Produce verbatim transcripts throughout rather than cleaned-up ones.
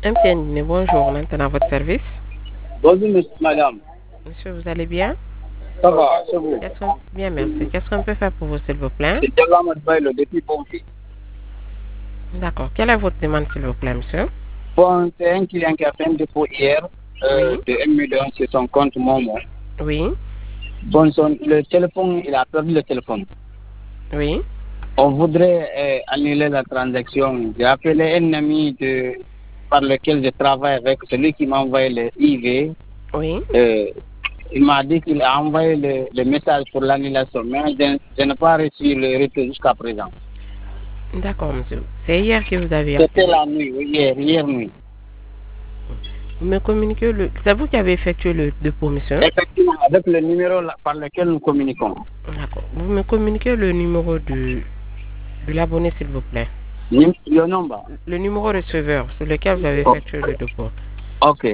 M T N, bonjour, maintenant à votre service. Bonjour, monsieur, madame. Monsieur, vous allez bien? Ça va, c'est vous. Bien, merci. Qu'est-ce qu'on peut faire pour vous, s'il vous plaît? C'est Diallo Bailo depuis Bonfi. D'accord. Quelle est votre demande, s'il vous plaît, monsieur? Bon, c'est un client qui a fait un dépôt hier euh, Oui. de un million sur son compte Momo. Oui. Bon, son, le téléphone, il a perdu le téléphone. Oui. On voudrait euh, annuler la transaction. J'ai appelé un ami de, par lequel je travaille avec, celui qui m'a envoyé le I V. Oui. Euh, il m'a dit qu'il a envoyé le, le message pour l'annulation, mais je, je n'ai pas reçu le retour jusqu'à présent. D'accord, monsieur. C'est hier que vous avez C'était appelé. la nuit, oui, hier, hier nuit. Vous me communiquez le... C'est vous qui avez effectué le dépôt, monsieur? Effectivement, avec le numéro par lequel nous communiquons. D'accord. Vous me communiquez le numéro de, de l'abonné, s'il vous plaît. Le nombre. Le numéro receveur sur lequel vous avez effectué le dépôt. Ok.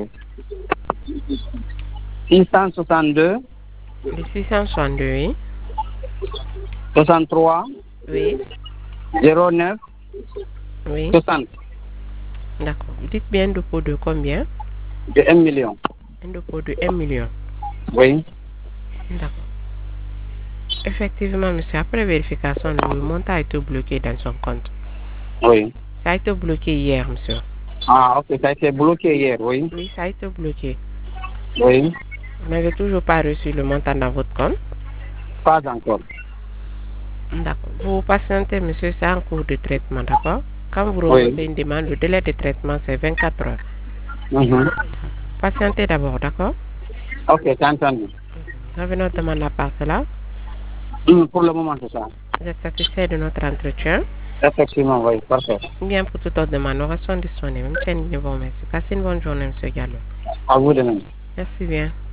six cent soixante-deux. Le six cent soixante-deux, oui. soixante-trois. Oui. zéro neuf. Oui. soixante. D'accord. Vous dites bien un dépôt de combien? De un million. Un dépôt de un million. Oui. D'accord. Effectivement, monsieur, après vérification, le montant a été bloqué dans son compte. Oui. Ça a été bloqué hier, monsieur. Ah, ok, ça a été bloqué hier, oui. Oui, ça a été bloqué. Oui. Vous n'avez toujours pas reçu le montant dans votre compte? Pas encore. D'accord. Vous patientez, monsieur, c'est en cours de traitement, d'accord? Quand vous Oui. remontez une demande, le délai de traitement, c'est vingt-quatre heures. Mhm. Patientez d'abord, d'accord? Ok, c'est entendu. Vous avez notre demande à part cela? Mm, pour le moment, c'est ça. Vous êtes satisfait de notre entretien? Effectivement, oui, parfait. Bien, pour toute autre demande, nous restons disponibles. Merci, merci. Passez une bonne journée, monsieur Gallo. À vous de même. Merci bien.